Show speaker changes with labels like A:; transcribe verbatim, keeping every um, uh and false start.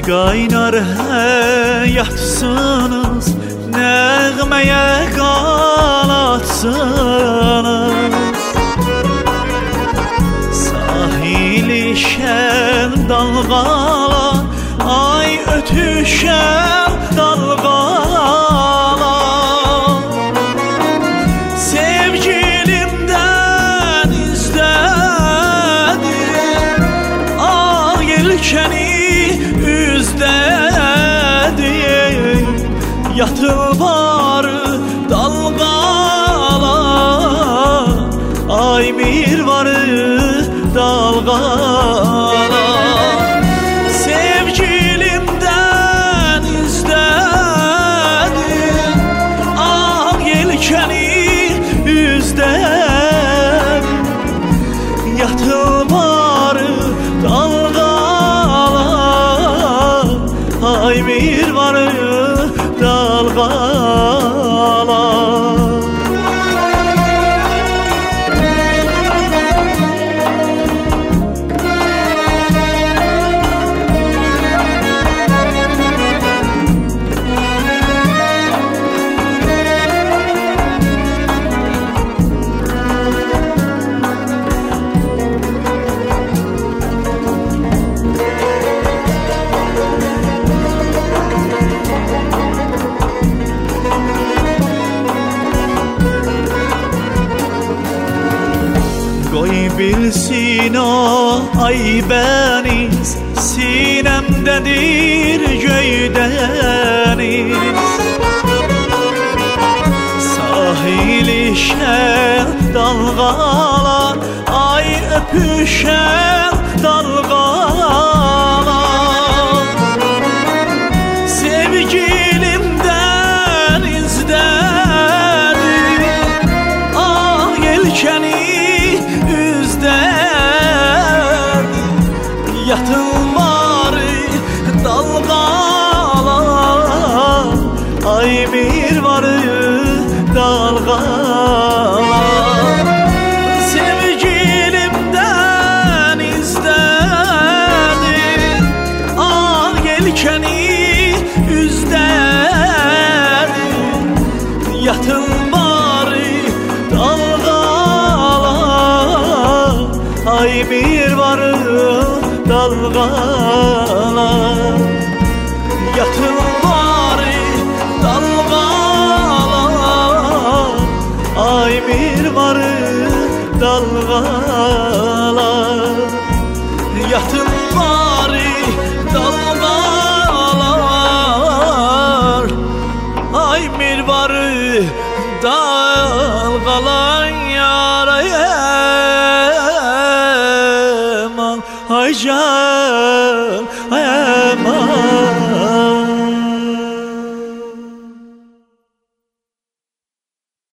A: qaynar həyatsınız, nəğməyə qanatsınız. Sahili şən dalğalar, ay ötüşən dalğalar. Sevgilimdən izlədim, ağ yelkəni üzdədim. Yatıb barı dalğalar, ay mirvarı dalğalar. Sevgilimdən izlədim, ağ yelkəni üzdədim. Yatıb barı dalğalar, ay mirvarı dalğalar. Qoy bilsin o Aybəniz, sinəmdədir göydəniz. Sahili şən dalğalar, ay öpüşən dalğalar. Sevgilimdən izlədim, ağ yelkəni yatılmarı dalğalar, ay mirvarı dalğalar. Sevgilimdən izlədim, ağ yelkəni üzdədim. Yatılmarı dalğalar, ay mirvarı dalğalar. Yatılmarı dalğalar, ay mirvarı dalğalar. Yatılmarı dalğalar, ay mirvarı dalğalar. Yarayım ay can, ay aman.